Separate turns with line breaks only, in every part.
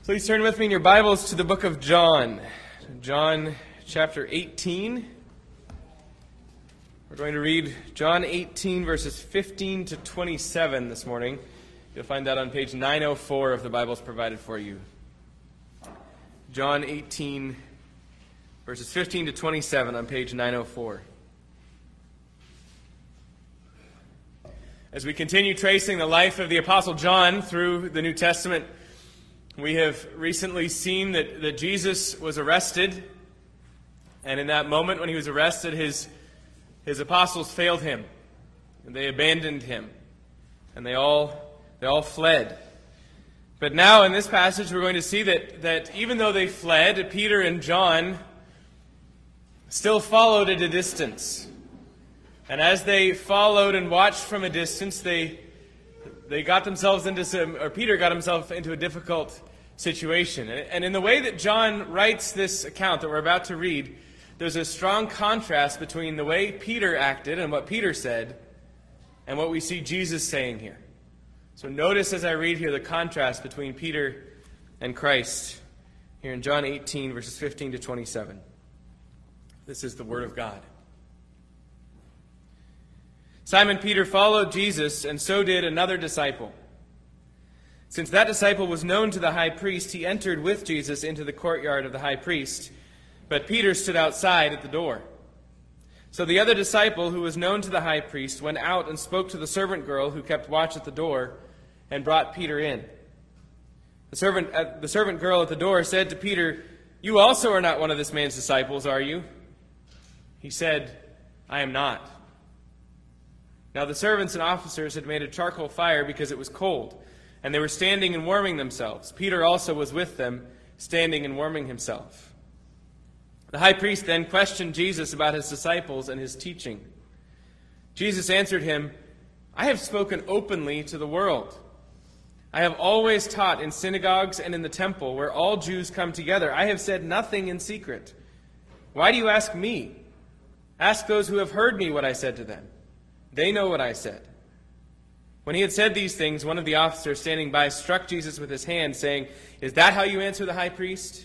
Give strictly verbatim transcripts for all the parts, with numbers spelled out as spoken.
Please turn with me in your Bibles to the book of John. John chapter eighteen. We're going to read John eighteen verses fifteen to twenty-seven this morning. You'll find that on page nine oh four of the Bibles provided for you. John eighteen verses fifteen to twenty-seven on page nine oh four. As we continue tracing the life of the Apostle John through the New Testament, we have recently seen that, that Jesus was arrested, and in that moment when he was arrested, his, his apostles failed him, and they abandoned him, and they all, they all fled. But now in this passage we're going to see that, that even though they fled, Peter and John still followed at a distance. And as they followed and watched from a distance, they they got themselves into some, or Peter got himself into a difficult situation. And in the way that John writes this account that we're about to read, there's a strong contrast between the way Peter acted and what Peter said and what we see Jesus saying here. So notice as I read here the contrast between Peter and Christ here in John eighteen, verses fifteen to twenty-seven. This is the Word of God. Simon Peter followed Jesus, and so did another disciple. Since that disciple was known to the high priest, he entered with Jesus into the courtyard of the high priest, but Peter stood outside at the door. So the other disciple, who was known to the high priest, went out and spoke to the servant girl who kept watch at the door, and brought Peter in. The servant, uh, the servant girl at the door said to Peter, "You also are not one of this man's disciples, are you?" He said, "I am not." Now the servants and officers had made a charcoal fire because it was cold, and they were standing and warming themselves. Peter also was with them, standing and warming himself. The high priest then questioned Jesus about his disciples and his teaching. Jesus answered him, "I have spoken openly to the world. I have always taught in synagogues and in the temple, where all Jews come together. I have said nothing in secret. Why do you ask me? Ask those who have heard me what I said to them. They know what I said." When he had said these things, one of the officers standing by struck Jesus with his hand, saying, "Is that how you answer the high priest?"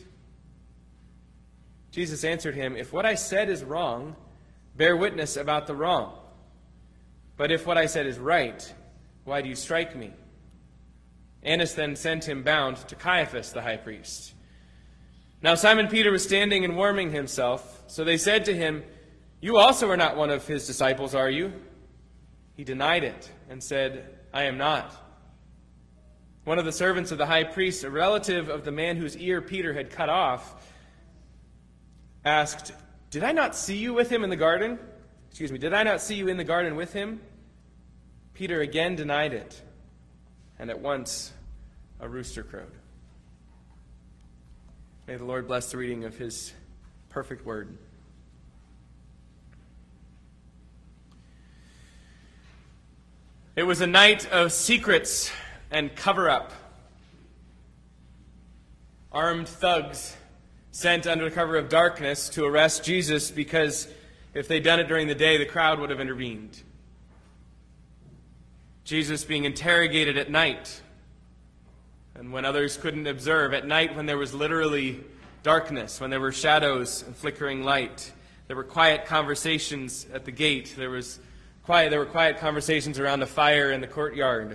Jesus answered him, "If what I said is wrong, bear witness about the wrong. But if what I said is right, why do you strike me?" Annas then sent him bound to Caiaphas the high priest. Now Simon Peter was standing and warming himself. So they said to him, "You also are not one of his disciples, are you?" He denied it and said, "I am not." One of the servants of the high priest, a relative of the man whose ear Peter had cut off, asked, "Did I not see you with him in the garden? Excuse me, did I not see you in the garden with him?" Peter again denied it, and at once a rooster crowed. May the Lord bless the reading of his perfect word. It was a night of secrets and cover-up. Armed thugs sent under the cover of darkness to arrest Jesus because if they'd done it during the day, the crowd would have intervened. Jesus being interrogated at night, and when others couldn't observe, at night when there was literally darkness, when there were shadows and flickering light. There were quiet conversations at the gate. There was Quiet, there were quiet conversations around the fire in the courtyard.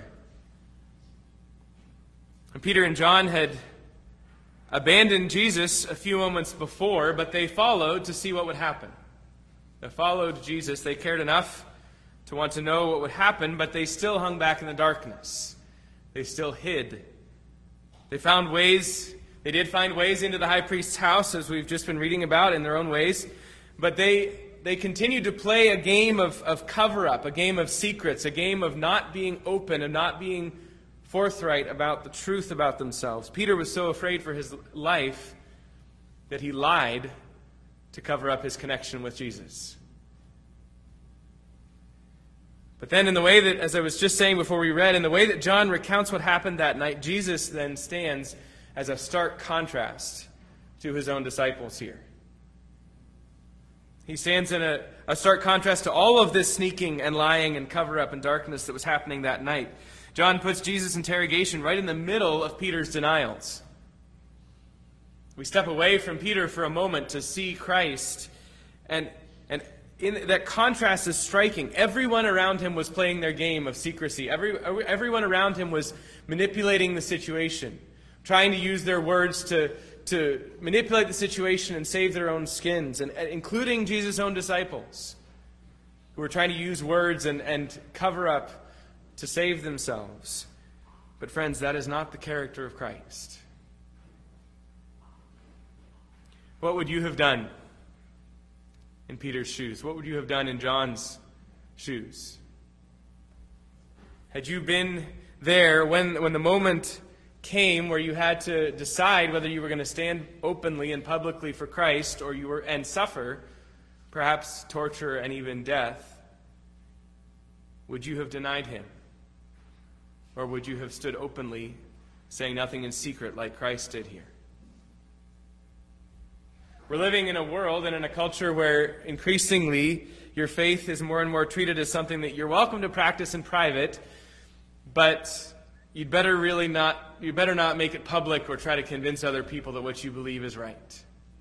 And Peter and John had abandoned Jesus a few moments before, but they followed to see what would happen. They followed Jesus. They cared enough to want to know what would happen, but they still hung back in the darkness. They still hid. They found ways, they did find ways into the high priest's house, as we've just been reading about, in their own ways, but they They continued to play a game of, of cover-up, a game of secrets, a game of not being open and not being forthright about the truth about themselves. Peter was so afraid for his life that he lied to cover up his connection with Jesus. But then in the way that, as I was just saying before we read, in the way that John recounts what happened that night, Jesus then stands as a stark contrast to his own disciples here. He stands in a, a stark contrast to all of this sneaking and lying and cover-up and darkness that was happening that night. John puts Jesus' interrogation right in the middle of Peter's denials. we step away from Peter for a moment to see Christ, and and in, that contrast is striking. Everyone around him was playing their game of secrecy. Every, everyone around him was manipulating the situation, trying to use their words to, to manipulate the situation and save their own skins, and including Jesus' own disciples, who were trying to use words and, and cover up to save themselves. But friends, that is not the character of Christ. What would you have done in Peter's shoes? What would you have done in John's shoes? Had you been there when, when the moment came where you had to decide whether you were going to stand openly and publicly for Christ or you were and suffer, perhaps torture and even death, would you have denied him? Or would you have stood openly, saying nothing in secret like Christ did here? We're living in a world and in a culture where increasingly your faith is more and more treated as something that you're welcome to practice in private, but you'd better really not, you better not make it public or try to convince other people that what you believe is right.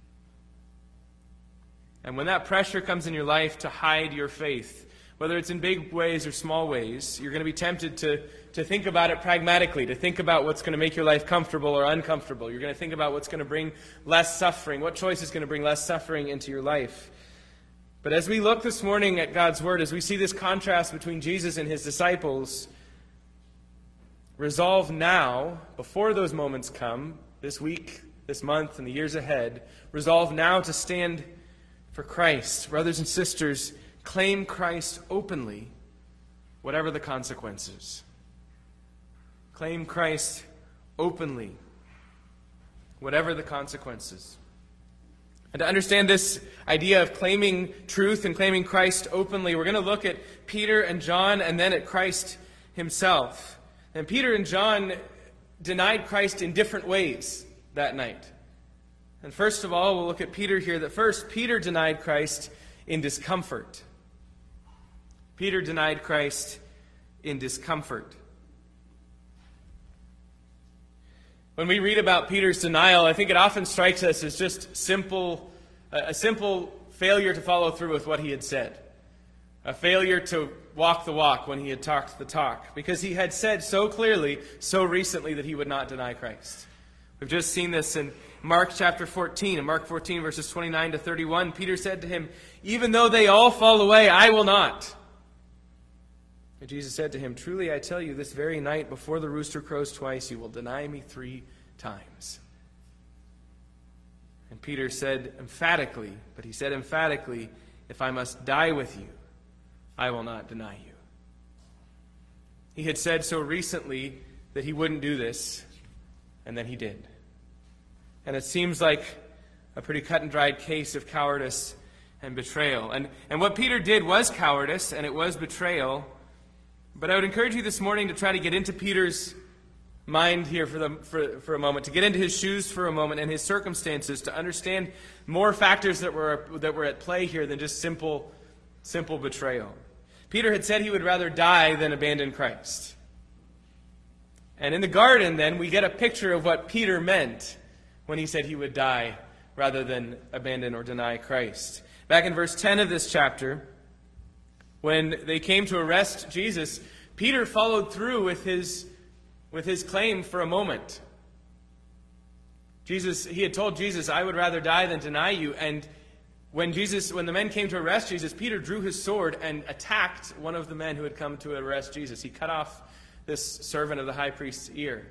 And when that pressure comes in your life to hide your faith, whether it's in big ways or small ways, you're going to be tempted to, to think about it pragmatically, to think about what's going to make your life comfortable or uncomfortable. You're going to think about what's going to bring less suffering, what choice is going to bring less suffering into your life. But as we look this morning at God's Word, as we see this contrast between Jesus and his disciples, resolve now, before those moments come, this week, this month, and the years ahead, resolve now to stand for Christ. Brothers and sisters, claim Christ openly, whatever the consequences. Claim Christ openly, whatever the consequences. And to understand this idea of claiming truth and claiming Christ openly, we're going to look at Peter and John and then at Christ himself. And Peter and John denied Christ in different ways that night. And first of all, we'll look at Peter here. That first, Peter denied Christ in discomfort. Peter denied Christ in discomfort. When we read about Peter's denial, I think it often strikes us as just simple, a simple failure to follow through with what he had said. A failure to walk the walk when he had talked the talk. Because he had said so clearly, so recently, that he would not deny Christ. We've just seen this in Mark chapter fourteen. In Mark fourteen, verses twenty-nine to thirty-one, Peter said to him, "Even though they all fall away, I will not." And Jesus said to him, "Truly I tell you, this very night before the rooster crows twice, you will deny me three times." And Peter said emphatically, but he said emphatically, "If I must die with you, I will not deny you." He had said so recently that he wouldn't do this, and then he did. And it seems like a pretty cut and dried case of cowardice and betrayal. And, and what Peter did was cowardice, and it was betrayal. But I would encourage you this morning to try to get into Peter's mind here for, the, for, for a moment, to get into his shoes for a moment and his circumstances, to understand more factors that were, that were at play here than just simple, simple betrayal. Peter had said he would rather die than abandon Christ. And in the garden, then, we get a picture of what Peter meant when he said he would die rather than abandon or deny Christ. Back in verse ten of this chapter, when they came to arrest Jesus, Peter followed through with his, with his claim for a moment. Jesus, he had told Jesus, "I would rather die than deny you." And when Jesus, when the men came to arrest Jesus, Peter drew his sword and attacked one of the men who had come to arrest Jesus. He cut off this servant of the high priest's ear.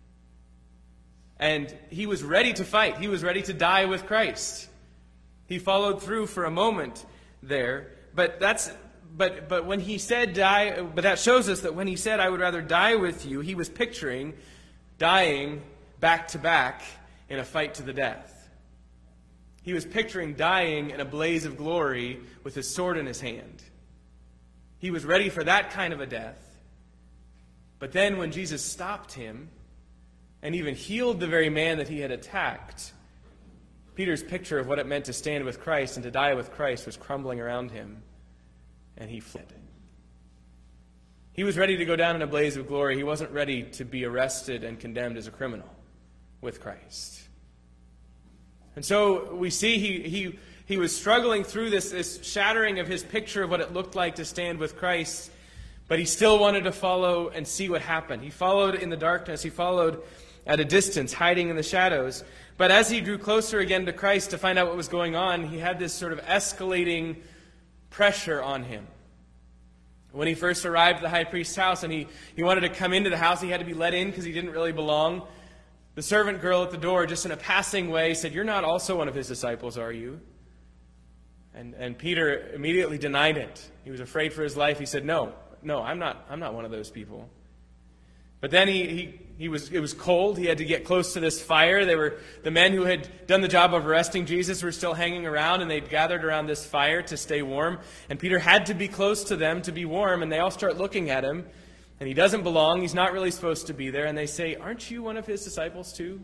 And he was ready to fight. He was ready to die with Christ. He followed through for a moment there. But that's but but when he said die, but that shows us that when he said, "I would rather die with you," he was picturing dying back to back in a fight to the death. He was picturing dying in a blaze of glory with his sword in his hand. He was ready for that kind of a death. But then when Jesus stopped him and even healed the very man that he had attacked, Peter's picture of what it meant to stand with Christ and to die with Christ was crumbling around him, and he fled. He was ready to go down in a blaze of glory. He wasn't ready to be arrested and condemned as a criminal with Christ. And so we see he he he was struggling through this, this shattering of his picture of what it looked like to stand with Christ, but he still wanted to follow and see what happened. He followed in the darkness. He followed at a distance, hiding in the shadows. But as he drew closer again to Christ to find out what was going on, he had this sort of escalating pressure on him. When he first arrived at the high priest's house and he, he wanted to come into the house, he had to be let in because he didn't really belong. The servant girl at the door, just in a passing way, said, "You're not also one of his disciples, are you?" And and Peter immediately denied it. He was afraid for his life. He said, "No, no, I'm not I'm not one of those people." But then he, he, he was it was cold. He had to get close to this fire. They were the men who had done the job of arresting Jesus were still hanging around, and they'd gathered around this fire to stay warm. And Peter had to be close to them to be warm, and they all start looking at him. And he doesn't belong. He's not really supposed to be there. And they say, "Aren't you one of his disciples too?"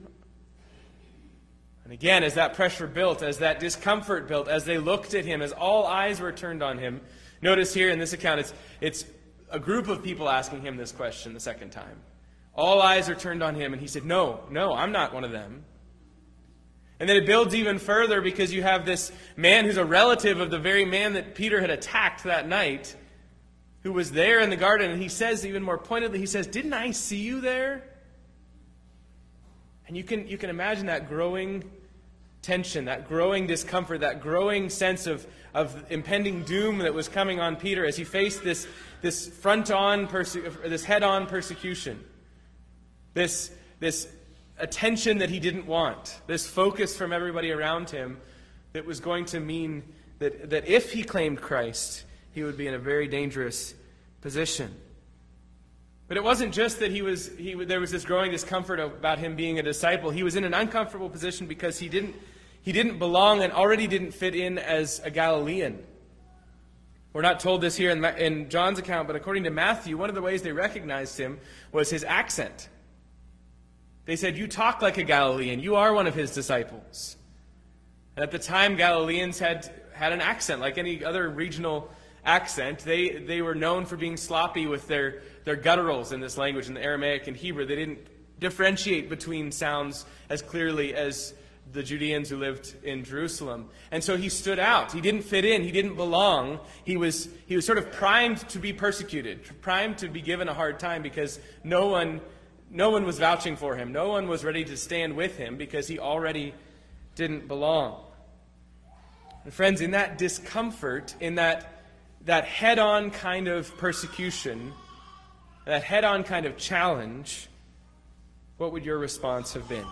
And again, as that pressure built, as that discomfort built, as they looked at him, as all eyes were turned on him, notice here in this account, it's it's a group of people asking him this question the second time. All eyes are turned on him, and he said, no, no, I'm not one of them. And then it builds even further because you have this man who's a relative of the very man that Peter had attacked that night, who was there in the garden, and he says even more pointedly, he says, "Didn't I see you there?" And you can you can imagine that growing tension, that growing discomfort, that growing sense of, of impending doom that was coming on Peter as he faced this, this front-on, perse- this head-on persecution. This, this attention that he didn't want. This focus from everybody around him that was going to mean that, that if he claimed Christ, he would be in a very dangerous position. But it wasn't just that he was he there was this growing discomfort about him being a disciple. He was in an uncomfortable position because he didn't he didn't belong and already didn't fit in as a Galilean. We're not told this here in, in John's account, but according to Matthew, one of the ways they recognized him was his accent. They said, "You talk like a Galilean. You are one of his disciples." And at the time, Galileans had had an accent like any other regional accent. They they were known for being sloppy with their, their gutturals in this language, in the Aramaic and Hebrew. They didn't differentiate between sounds as clearly as the Judeans who lived in Jerusalem. And so he stood out. He didn't fit in. He didn't belong. He was he was sort of primed to be persecuted, primed to be given a hard time because no one no one was vouching for him. No one was ready to stand with him because he already didn't belong. And friends, in that discomfort, in that that head-on kind of persecution, that head-on kind of challenge, what would your response have been?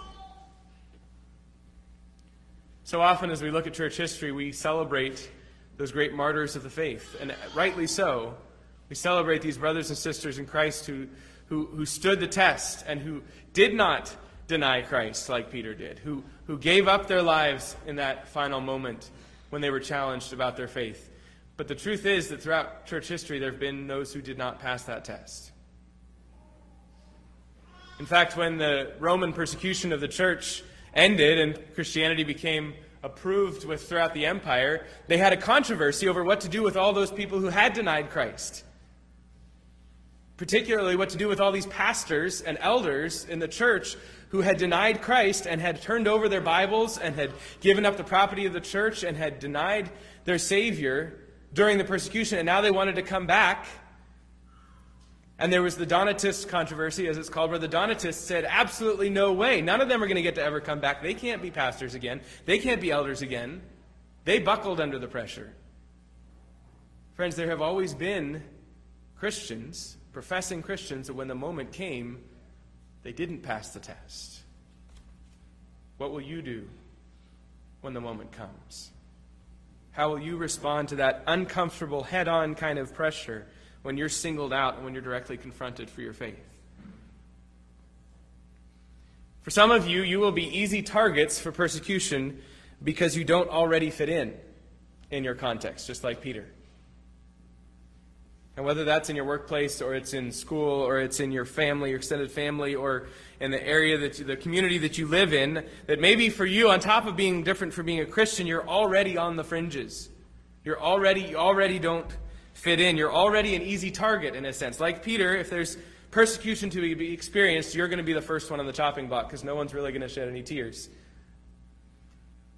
So often as we look at church history, we celebrate those great martyrs of the faith, and rightly so. We celebrate these brothers and sisters in Christ who, who, who stood the test and who did not deny Christ like Peter did, who, who gave up their lives in that final moment when they were challenged about their faith. But the truth is that throughout church history, there have been those who did not pass that test. In fact, when the Roman persecution of the church ended and Christianity became approved with throughout the empire, they had a controversy over what to do with all those people who had denied Christ. Particularly what to do with all these pastors and elders in the church who had denied Christ and had turned over their Bibles and had given up the property of the church and had denied their Savior during the persecution, and now they wanted to come back. And there was the Donatist controversy, as it's called, where the Donatists said, absolutely no way. None of them are going to get to ever come back. They can't be pastors again. They can't be elders again. They buckled under the pressure. Friends, there have always been Christians, professing Christians, that when the moment came, they didn't pass the test. What will you do when the moment comes? How will you respond to that uncomfortable, head-on kind of pressure when you're singled out and when you're directly confronted for your faith? For some of you, you will be easy targets for persecution because you don't already fit in in your context, just like Peter. And whether that's in your workplace or it's in school or it's in your family, your extended family, or in the area, that you, the community that you live in, that maybe for you, on top of being different from being a Christian, you're already on the fringes. You're already, you already don't fit in. You're already an easy target in a sense. Like Peter, if there's persecution to be experienced, you're going to be the first one on the chopping block because no one's really going to shed any tears.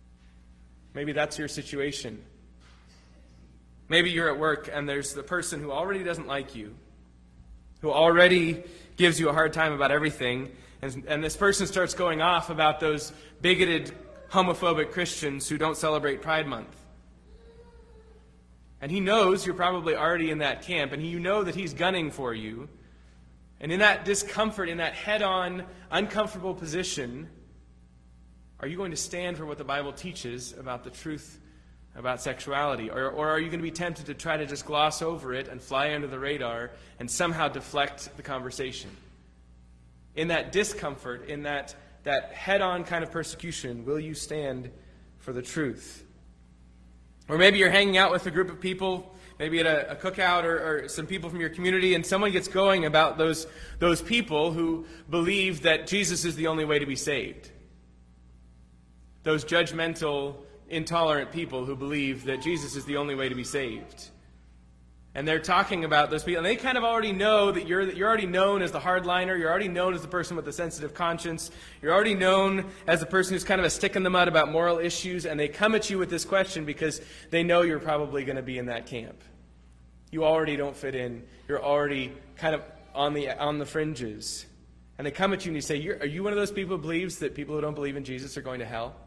Maybe that's your situation. Maybe you're at work and there's the person who already doesn't like you, who already gives you a hard time about everything, and, and this person starts going off about those bigoted, homophobic Christians who don't celebrate Pride Month. And he knows you're probably already in that camp, and you know that he's gunning for you. And in that discomfort, in that head-on, uncomfortable position, are you going to stand for what the Bible teaches about the truth about sexuality? Or, or are you going to be tempted to try to just gloss over it and fly under the radar and somehow deflect the conversation? In that discomfort, in that, that head-on kind of persecution, will you stand for the truth? Or maybe you're hanging out with a group of people, maybe at a, a cookout or, or some people from your community, and someone gets going about those, those people who believe that Jesus is the only way to be saved. Those judgmental, intolerant people who believe that Jesus is the only way to be saved. And they're talking about those people, and they kind of already know that you're, you're already known as the hardliner, you're already known as the person with a sensitive conscience, you're already known as the person who's kind of a stick in the mud about moral issues, and they come at you with this question because they know you're probably going to be in that camp. You already don't fit in, you're already kind of on the, on the fringes. And they come at you and you say, you're, are you one of those people who believes that people who don't believe in Jesus are going to hell?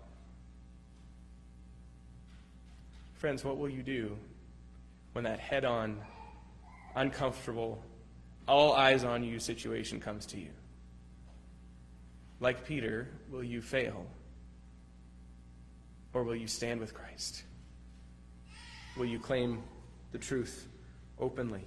Friends, what will you do when that head-on, uncomfortable, all eyes on you situation comes to you? Like Peter, will you fail? Or will you stand with Christ? Will you claim the truth openly?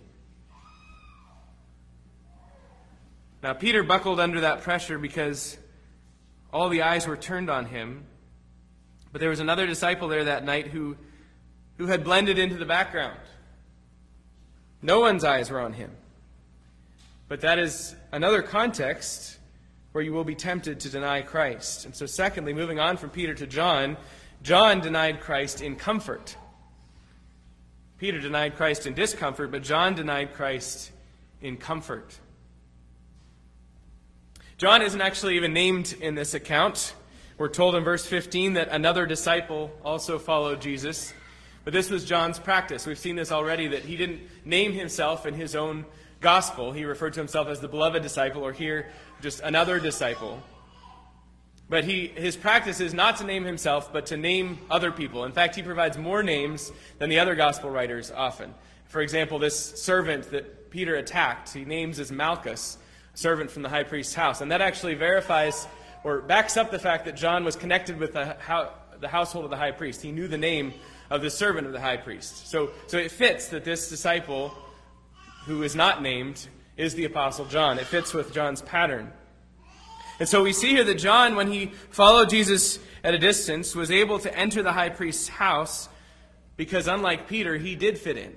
Now, Peter buckled under that pressure because all the eyes were turned on him. But there was another disciple there that night who who had blended into the background. No one's eyes were on him. But that is another context where you will be tempted to deny Christ. And so secondly, moving on from Peter to John, John denied Christ in comfort. Peter denied Christ in discomfort, but John denied Christ in comfort. John isn't actually even named in this account. We're told in verse fifteen that another disciple also followed Jesus. But this was John's practice. We've seen this already, that he didn't name himself in his own gospel. He referred to himself as the beloved disciple, or here, just another disciple. But he, his practice is not to name himself, but to name other people. In fact, he provides more names than the other gospel writers often. For example, this servant that Peter attacked, he names as Malchus, a servant from the high priest's house. And that actually verifies or backs up the fact that John was connected with the, the household of the high priest. He knew the name of the servant of the high priest. So, so it fits that this disciple, who is not named, is the Apostle John. It fits with John's pattern. And so we see here that John, when he followed Jesus at a distance, was able to enter the high priest's house because, unlike Peter, he did fit in.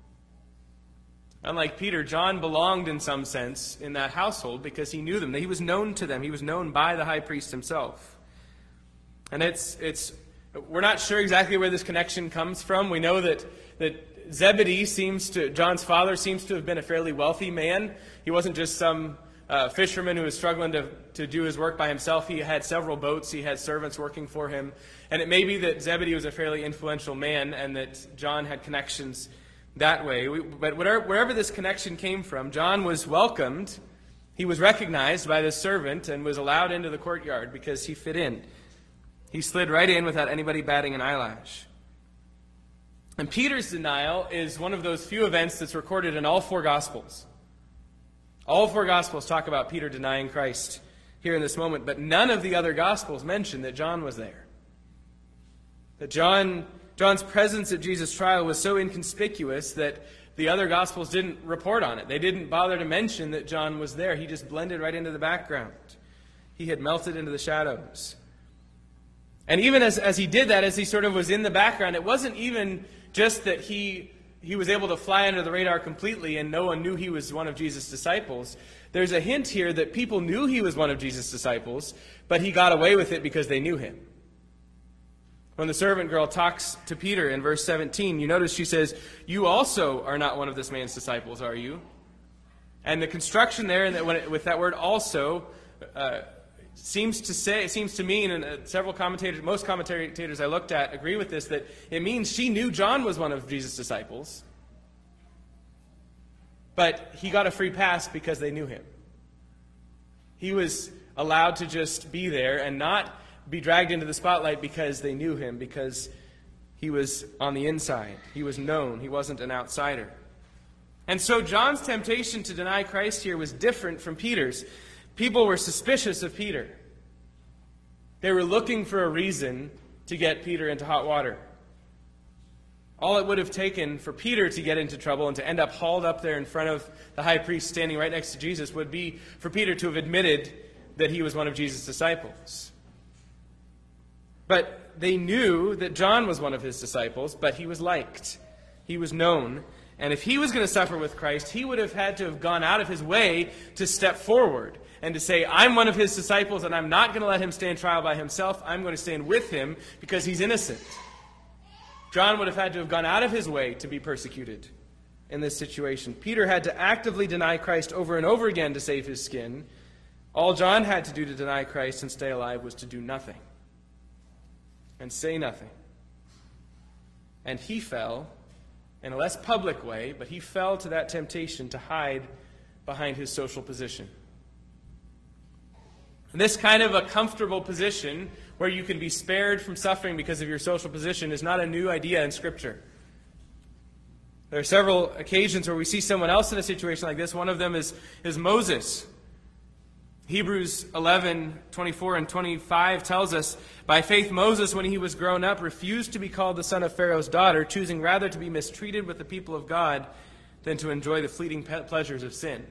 Unlike Peter, John belonged in some sense in that household because he knew them. He was known to them. He was known by the high priest himself. And it's it's we're not sure exactly where this connection comes from. We know that that Zebedee seems to, John's father seems to have been a fairly wealthy man. He wasn't just some uh, fisherman who was struggling to, to do his work by himself. He had several boats. He had servants working for him. And it may be that Zebedee was a fairly influential man and that John had connections that way. We, but whatever, wherever this connection came from, John was welcomed. He was recognized by this servant and was allowed into the courtyard because he fit in. He slid right in without anybody batting an eyelash. And Peter's denial is one of those few events that's recorded in all four Gospels. All four Gospels talk about Peter denying Christ here in this moment, but none of the other Gospels mention that John was there. That John, John's presence at Jesus' trial was so inconspicuous that the other Gospels didn't report on it. They didn't bother to mention that John was there. He just blended right into the background. He had melted into the shadows. And even as, as he did that, as he sort of was in the background, it wasn't even just that he he was able to fly under the radar completely and no one knew he was one of Jesus' disciples. There's a hint here that people knew he was one of Jesus' disciples, but he got away with it because they knew him. When the servant girl talks to Peter in verse seventeen, you notice she says, "You also are not one of this man's disciples, are you?" And the construction there, and that when it, with that word "also," uh, seems to say, it seems to mean, and uh, several commentators, most commentators I looked at agree with this, that it means she knew John was one of Jesus' disciples, but he got a free pass because they knew him. He was allowed to just be there and not be dragged into the spotlight because they knew him, because he was on the inside. He was known. He wasn't an outsider. And so John's temptation to deny Christ here was different from Peter's. People were suspicious of Peter. They were looking for a reason to get Peter into hot water. All it would have taken for Peter to get into trouble and to end up hauled up there in front of the high priest standing right next to Jesus would be for Peter to have admitted that he was one of Jesus' disciples. But they knew that John was one of his disciples, but he was liked. He was known. And if he was going to suffer with Christ, he would have had to have gone out of his way to step forward and to say, I'm one of his disciples and I'm not going to let him stand trial by himself. I'm going to stand with him because he's innocent. John would have had to have gone out of his way to be persecuted in this situation. Peter had to actively deny Christ over and over again to save his skin. All John had to do to deny Christ and stay alive was to do nothing and say nothing. And he fell in a less public way, but he fell to that temptation to hide behind his social position. And this kind of a comfortable position where you can be spared from suffering because of your social position is not a new idea in Scripture. There are several occasions where we see someone else in a situation like this. One of them is, is Moses. Hebrews eleven, twenty-four and twenty-five tells us, by faith Moses, when he was grown up, refused to be called the son of Pharaoh's daughter, choosing rather to be mistreated with the people of God than to enjoy the fleeting pleasures of sin.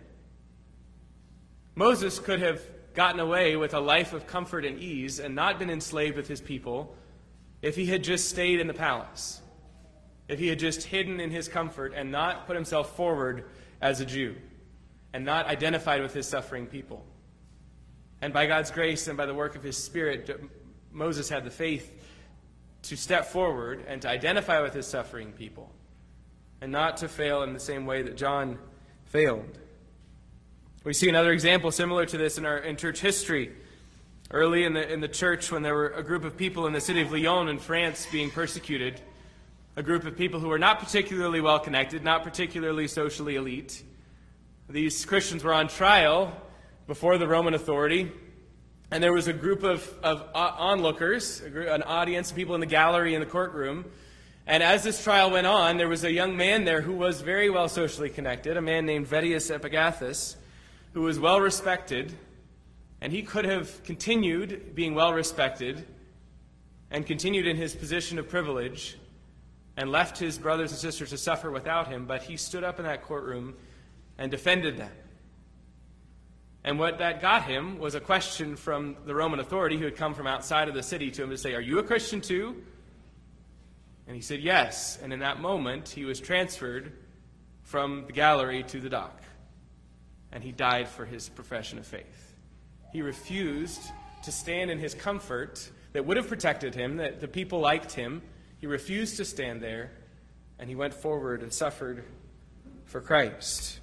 Moses could have gotten away with a life of comfort and ease and not been enslaved with his people if he had just stayed in the palace, if he had just hidden in his comfort and not put himself forward as a Jew and not identified with his suffering people. And by God's grace and by the work of his Spirit, Moses had the faith to step forward and to identify with his suffering people and not to fail in the same way that John failed. We see another example similar to this in our in church history. Early in the in the church, when there were a group of people in the city of Lyon in France being persecuted, a group of people who were not particularly well connected, not particularly socially elite. These Christians were on trial before the Roman authority, and there was a group of, of onlookers, a group, an audience, people in the gallery in the courtroom. And as this trial went on, there was a young man there who was very well socially connected, a man named Vettius Epagathus, who was well respected, and he could have continued being well respected and continued in his position of privilege and left his brothers and sisters to suffer without him, but he stood up in that courtroom and defended them. And what that got him was a question from the Roman authority who had come from outside of the city to him to say, "Are you a Christian too?" And he said, "Yes." And in that moment, he was transferred from the gallery to the dock. And he died for his profession of faith. He refused to stand in his comfort that would have protected him, that the people liked him. He refused to stand there, and he went forward and suffered for Christ.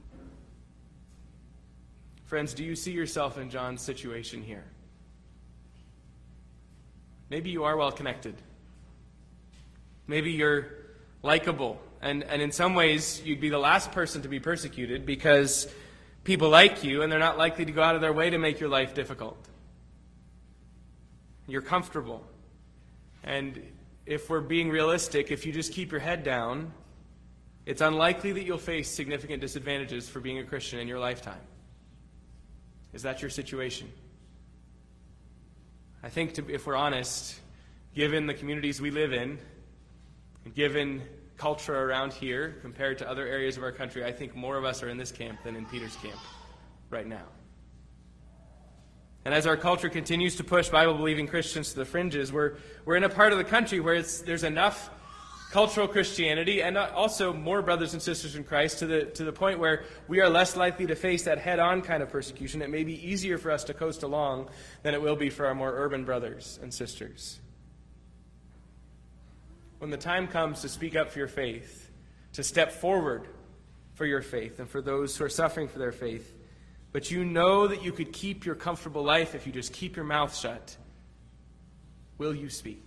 Friends, do you see yourself in John's situation here? Maybe you are well connected. Maybe you're likable. And, and in some ways, you'd be the last person to be persecuted because people like you and they're not likely to go out of their way to make your life difficult. You're comfortable. And if we're being realistic, if you just keep your head down, it's unlikely that you'll face significant disadvantages for being a Christian in your lifetime. Is that your situation? I think, to, if we're honest, given the communities we live in, and given culture around here compared to other areas of our country, I think more of us are in this camp than in Peter's camp right now. And as our culture continues to push Bible-believing Christians to the fringes, we're, we're in a part of the country where it's, there's enough cultural Christianity and also more brothers and sisters in Christ to the, to the point where we are less likely to face that head-on kind of persecution. It may be easier for us to coast along than it will be for our more urban brothers and sisters. When the time comes to speak up for your faith, to step forward for your faith and for those who are suffering for their faith, but you know that you could keep your comfortable life if you just keep your mouth shut, will you speak?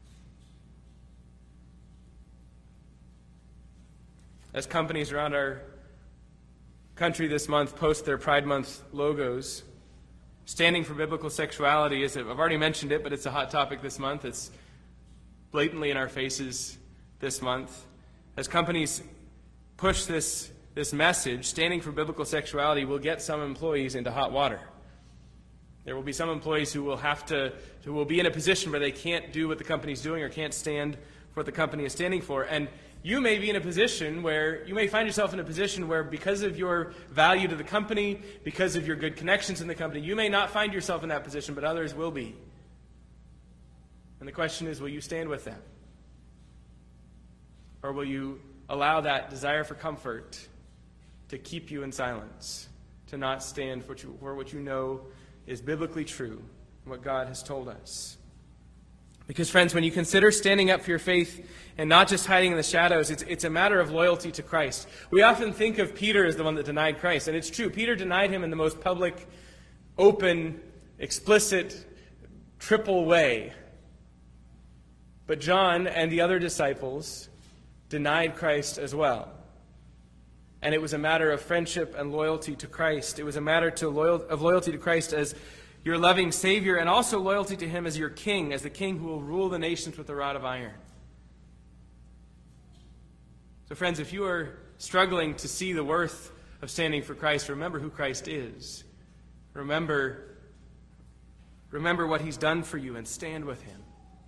As companies around our country this month post their Pride Month logos, standing for biblical sexuality is, I've already mentioned it, but it's a hot topic this month. It's blatantly in our faces this month. As companies push this, this message, standing for biblical sexuality will get some employees into hot water. There will be some employees who will have to, who will be in a position where they can't do what the company's doing or can't stand for what the company is standing for. And you may be in a position where, you may find yourself in a position where because of your value to the company, because of your good connections in the company, you may not find yourself in that position, but others will be. And the question is, will you stand with them? Or will you allow that desire for comfort to keep you in silence, to not stand for what you, for what you know is biblically true, and what God has told us? Because, friends, when you consider standing up for your faith and not just hiding in the shadows, it's, it's a matter of loyalty to Christ. We often think of Peter as the one that denied Christ, and it's true. Peter denied him in the most public, open, explicit, triple way. But John and the other disciples denied Christ as well. And it was a matter of friendship and loyalty to Christ. It was a matter to loyal, of loyalty to Christ as your loving Savior, and also loyalty to Him as your King, as the King who will rule the nations with a rod of iron. So, friends, if you are struggling to see the worth of standing for Christ, remember who Christ is. Remember, remember what He's done for you and stand with Him.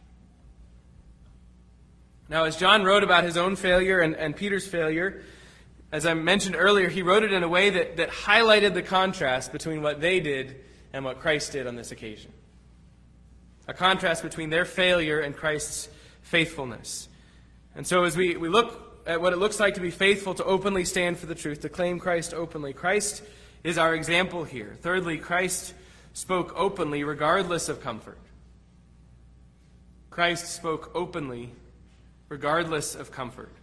Now, as John wrote about his own failure and, and Peter's failure, as I mentioned earlier, he wrote it in a way that, that highlighted the contrast between what they did and what Christ did on this occasion. A contrast between their failure and Christ's faithfulness. And so as we, we look at what it looks like to be faithful, to openly stand for the truth, to claim Christ openly, Christ is our example here. Thirdly, Christ spoke openly regardless of comfort. Christ spoke openly regardless of comfort.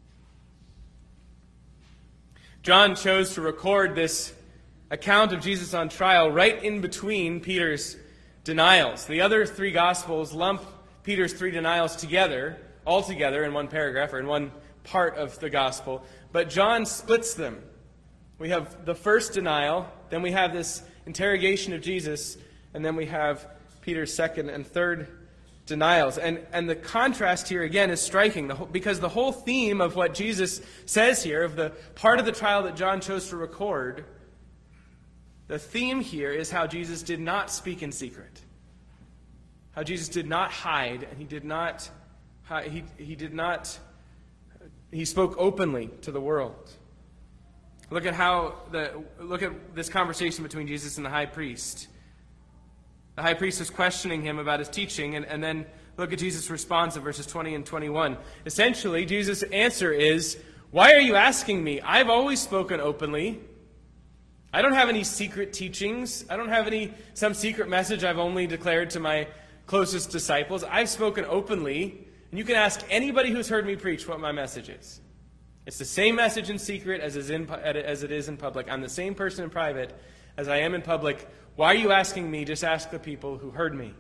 John chose to record this account of Jesus on trial right in between Peter's denials. The other three Gospels lump Peter's three denials together, all together in one paragraph or in one part of the Gospel, but John splits them. We have the first denial, then we have this interrogation of Jesus, and then we have Peter's second and third denials. And, and the contrast here, again, is striking, the whole, because the whole theme of what Jesus says here, of the part of the trial that John chose to record, the theme here is how Jesus did not speak in secret. How Jesus did not hide, and he did not, he, he did not, he spoke openly to the world. Look at how, the, look at this conversation between Jesus and the high priest. The high priest is questioning him about his teaching, and, and then look at Jesus' response in verses twenty and twenty-one. Essentially, Jesus' answer is, "Why are you asking me? I've always spoken openly. I don't have any secret teachings. I don't have any some secret message I've only declared to my closest disciples. I've spoken openly, and you can ask anybody who's heard me preach what my message is. It's the same message in secret as, is in, as it is in public. I'm the same person in private as I am in public. Why are you asking me? Just ask the people who heard me."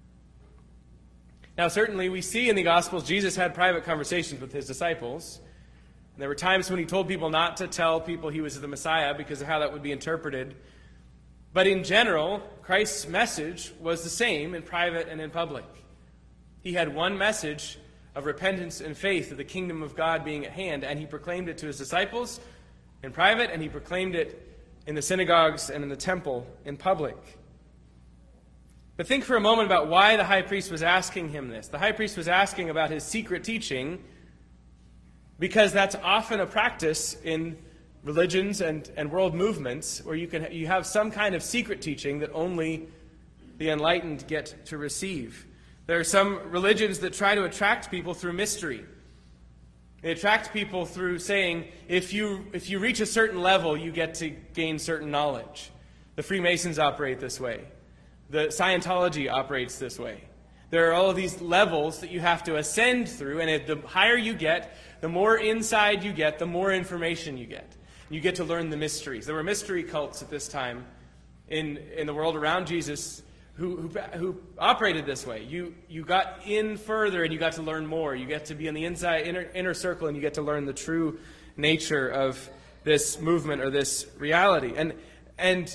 Now, certainly we see in the Gospels Jesus had private conversations with his disciples. There were times when he told people not to tell people he was the Messiah because of how that would be interpreted. But in general, Christ's message was the same in private and in public. He had one message of repentance and faith of the kingdom of God being at hand, and he proclaimed it to his disciples in private, and he proclaimed it in the synagogues and in the temple in public. But think for a moment about why the high priest was asking him this. The high priest was asking about his secret teaching because that's often a practice in religions and, and world movements where you can you have some kind of secret teaching that only the enlightened get to receive. There are some religions that try to attract people through mystery. They attract people through saying, if you if you reach a certain level, you get to gain certain knowledge. The Freemasons operate this way. The Scientology operates this way. There are all of these levels that you have to ascend through, and the higher you get, the more inside you get, the more information you get. You get to learn the mysteries. There were mystery cults at this time in, in the world around Jesus who, who, who operated this way. You, you got in further and you got to learn more. You get to be on the inside inner, inner circle and you get to learn the true nature of this movement or this reality. And, and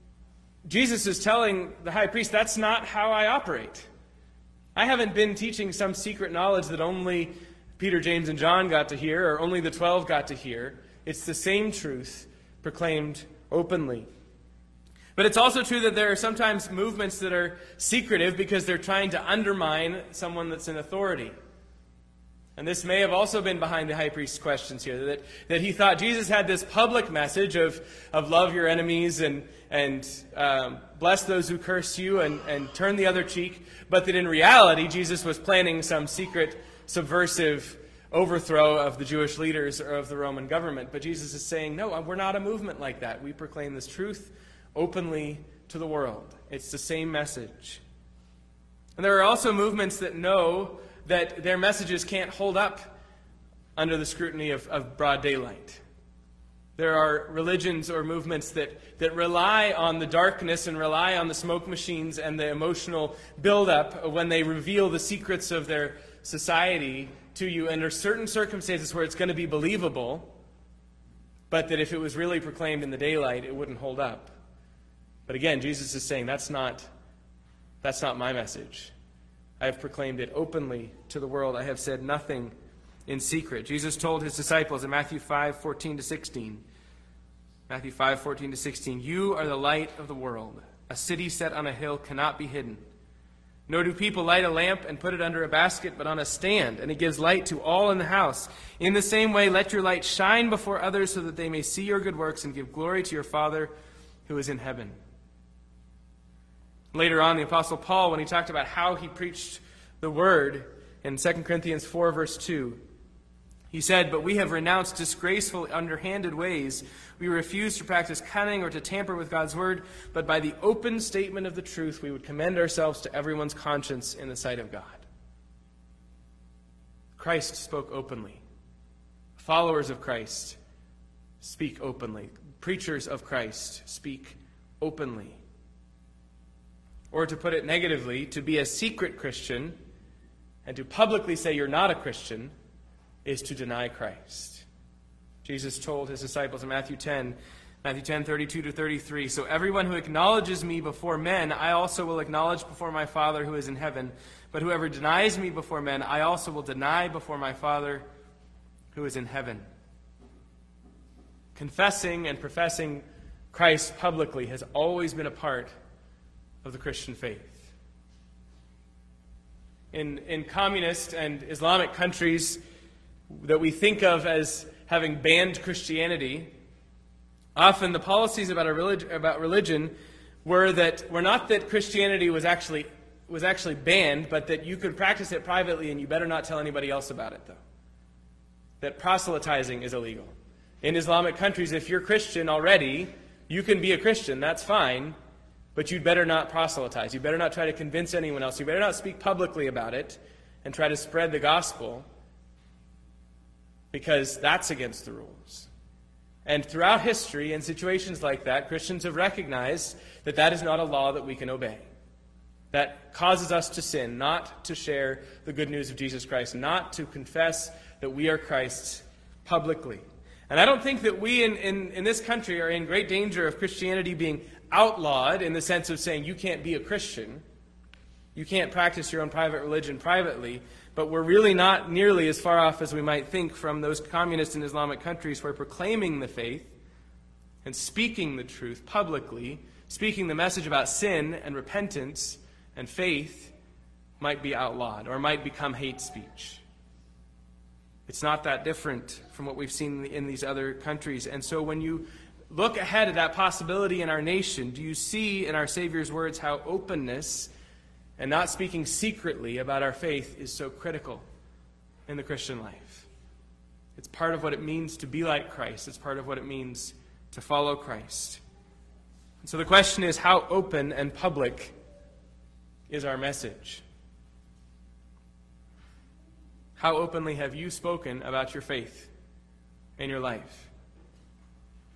Jesus is telling the high priest, that's not how I operate. I haven't been teaching some secret knowledge that only Peter, James, and John got to hear, or only the twelve got to hear. It's the same truth proclaimed openly. But it's also true that there are sometimes movements that are secretive because they're trying to undermine someone that's in authority. And this may have also been behind the high priest's questions here, that, that he thought Jesus had this public message of, of love your enemies and, and um, bless those who curse you and, and turn the other cheek, but that in reality Jesus was planning some secret subversive overthrow of the Jewish leaders or of the Roman government. But Jesus is saying, no, we're not a movement like that. We proclaim this truth openly to the world. It's the same message. And there are also movements that know that their messages can't hold up under the scrutiny of, of broad daylight. There are religions or movements that, that rely on the darkness and rely on the smoke machines and the emotional buildup when they reveal the secrets of their society to you. And there are certain circumstances where it's going to be believable, but that if it was really proclaimed in the daylight, it wouldn't hold up. But again, Jesus is saying, that's not, that's not my message. I have proclaimed it openly to the world. I have said nothing in secret. Jesus told his disciples in Matthew five, fourteen to sixteen, Matthew five, fourteen to sixteen, you are the light of the world. A city set on a hill cannot be hidden. Nor do people light a lamp and put it under a basket, but on a stand, and it gives light to all in the house. In the same way, let your light shine before others so that they may see your good works and give glory to your Father who is in heaven. Later on, the Apostle Paul, when he talked about how he preached the word in Second Corinthians four, verse two, he said, but we have renounced disgraceful, underhanded ways. We refuse to practice cunning or to tamper with God's word, but by the open statement of the truth, we would commend ourselves to everyone's conscience in the sight of God. Christ spoke openly. Followers of Christ speak openly. Preachers of Christ speak openly. Or to put it negatively, to be a secret Christian and to publicly say you're not a Christian is to deny Christ. Jesus told his disciples in Matthew ten, Matthew ten, thirty-two to thirty-three, so everyone who acknowledges me before men, I also will acknowledge before my Father who is in heaven. But whoever denies me before men, I also will deny before my Father who is in heaven. Confessing and professing Christ publicly has always been a part of the Christian faith. In, in communist and Islamic countries that we think of as having banned Christianity, often the policies about, a relig- about religion were that were not that Christianity was actually was actually banned, but that you could practice it privately and you better not tell anybody else about it, though. That proselytizing is illegal. In Islamic countries, if you're Christian already, you can be a Christian, that's fine, but you'd better not proselytize. You better not try to convince anyone else. You better not speak publicly about it and try to spread the gospel, because that's against the rules. And throughout history, in situations like that, Christians have recognized that that is not a law that we can obey. That causes us to sin, not to share the good news of Jesus Christ, not to confess that we are Christ's publicly. And I don't think that we in, in, in this country are in great danger of Christianity being outlawed in the sense of saying you can't be a Christian. You can't practice your own private religion privately. But we're really not nearly as far off as we might think from those communist and Islamic countries where proclaiming the faith and speaking the truth publicly, speaking the message about sin and repentance and faith might be outlawed or might become hate speech. It's not that different from what we've seen in these other countries. And so when you look ahead at that possibility in our nation, do you see in our Savior's words how openness and not speaking secretly about our faith is so critical in the Christian life? It's part of what it means to be like Christ. It's part of what it means to follow Christ. And so the question is, how open and public is our message? How openly have you spoken about your faith in your life?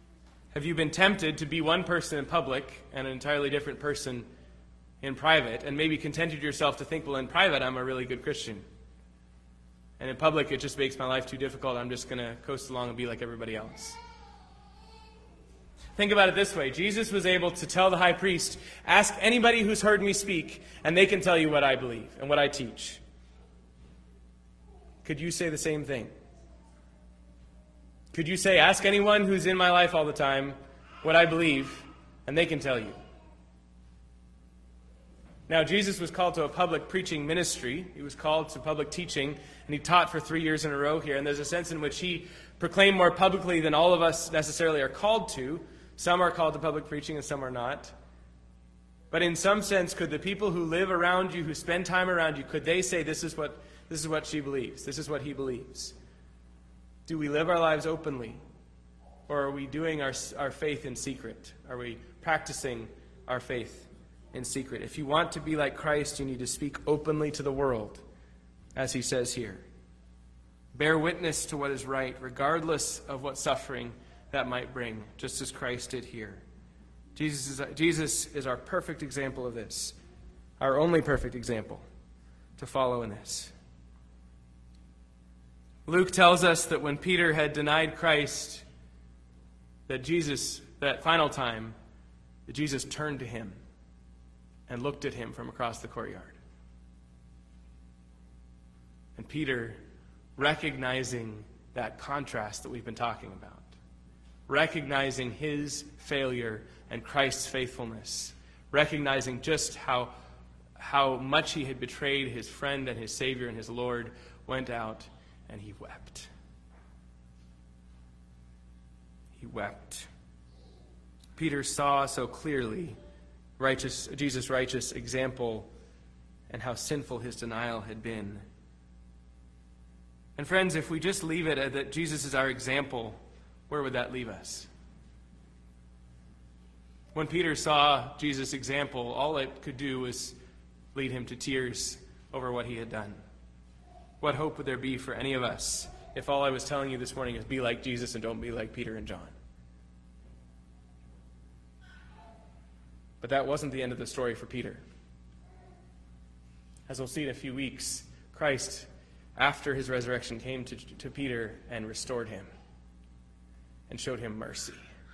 Have you been tempted to be one person in public and an entirely different person in private, and maybe contented yourself to think, well, in private, I'm a really good Christian, and in public, it just makes my life too difficult. I'm just going to coast along and be like everybody else. Think about it this way. Jesus was able to tell the high priest, ask anybody who's heard me speak, and they can tell you what I believe and what I teach. Could you say the same thing? Could you say, ask anyone who's in my life all the time what I believe, and they can tell you? Now, Jesus was called to a public preaching ministry. He was called to public teaching, and he taught for three years in a row here. And there's a sense in which he proclaimed more publicly than all of us necessarily are called to. Some are called to public preaching and some are not. But in some sense, could the people who live around you, who spend time around you, could they say, this is what, this is what she believes, this is what he believes? Do we live our lives openly? Or are we doing our, our faith in secret? Are we practicing our faith in secret? If you want to be like Christ, you need to speak openly to the world, as he says here. Bear witness to what is right, regardless of what suffering that might bring, just as Christ did here. Jesus is, Jesus is our perfect example of this, our only perfect example to follow in this. Luke tells us that when Peter had denied Christ, that Jesus, that final time, that Jesus turned to him and looked at him from across the courtyard. And Peter, recognizing that contrast that we've been talking about, recognizing his failure and Christ's faithfulness, recognizing just how, how much he had betrayed his friend and his Savior and his Lord, went out and he wept. He wept. Peter saw so clearly righteous, Jesus' righteous example and how sinful his denial had been. And friends, if we just leave it at that Jesus is our example, where would that leave us? When Peter saw Jesus' example, all it could do was lead him to tears over what he had done. What hope would there be for any of us if all I was telling you this morning is be like Jesus and don't be like Peter and John? But that wasn't the end of the story for Peter. As we'll see in a few weeks, Christ, after his resurrection, came to, to Peter and restored him and showed him mercy.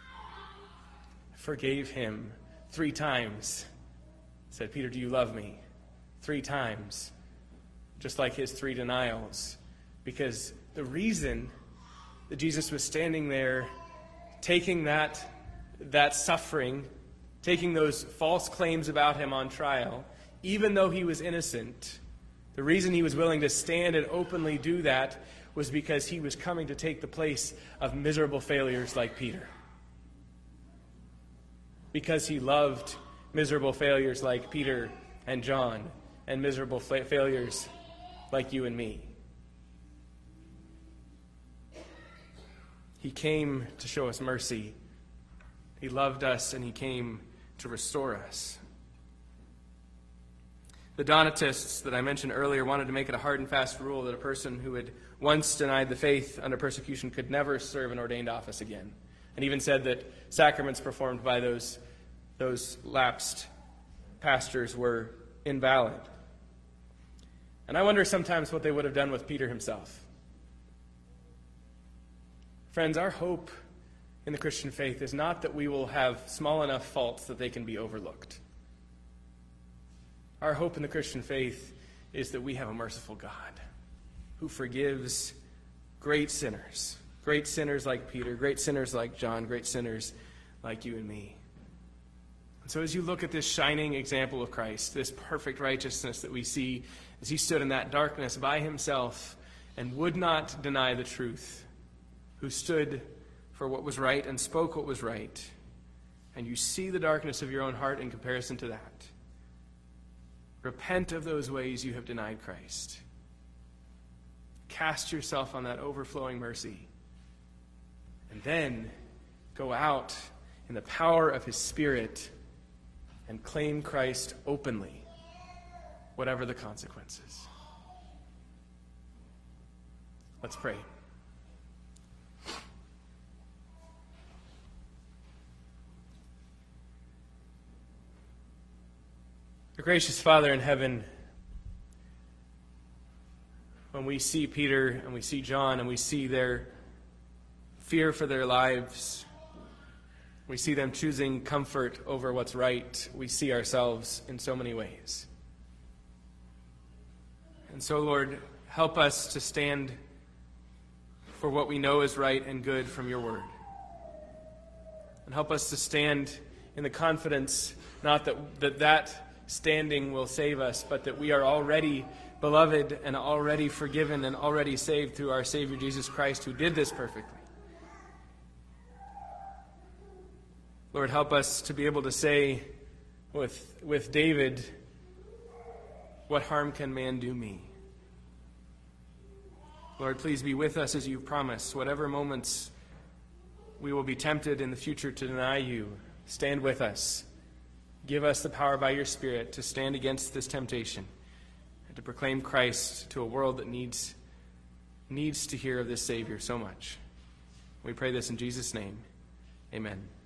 Forgave him three times. Said, Peter, do you love me? Three times. Just like his three denials. Because the reason that Jesus was standing there taking that, that suffering, taking those false claims about him on trial, even though he was innocent, the reason he was willing to stand and openly do that was because he was coming to take the place of miserable failures like Peter. Because he loved miserable failures like Peter and John, and miserable fa- failures like you and me. He came to show us mercy. He loved us, and he came to restore us. The Donatists that I mentioned earlier wanted to make it a hard and fast rule that a person who had once denied the faith under persecution could never serve an ordained office again, and even said that sacraments performed by those, those lapsed pastors were invalid. And I wonder sometimes what they would have done with Peter himself. Friends, our hope in the Christian faith is not that we will have small enough faults that they can be overlooked. Our hope in the Christian faith is that we have a merciful God who forgives great sinners, great sinners like Peter, great sinners like John, great sinners like you and me. And so as you look at this shining example of Christ, this perfect righteousness that we see as he stood in that darkness by himself and would not deny the truth, who stood for what was right and spoke what was right, and you see the darkness of your own heart in comparison to that, repent of those ways you have denied Christ. Cast yourself on that overflowing mercy, and then go out in the power of his Spirit and claim Christ openly, whatever the consequences. Let's pray. Our gracious Father in heaven, when we see Peter and we see John and we see their fear for their lives, we see them choosing comfort over what's right, we see ourselves in so many ways. And so, Lord, help us to stand for what we know is right and good from your word. And help us to stand in the confidence, not that that, that standing will save us, but that we are already beloved and already forgiven and already saved through our Savior Jesus Christ, who did this perfectly. Lord, help us to be able to say with, with David, what harm can man do me? Lord, please be with us as you promised. Whatever moments we will be tempted in the future to deny you, stand with us. Give us the power by your Spirit to stand against this temptation and to proclaim Christ to a world that needs, needs to hear of this Savior so much. We pray this in Jesus' name. Amen.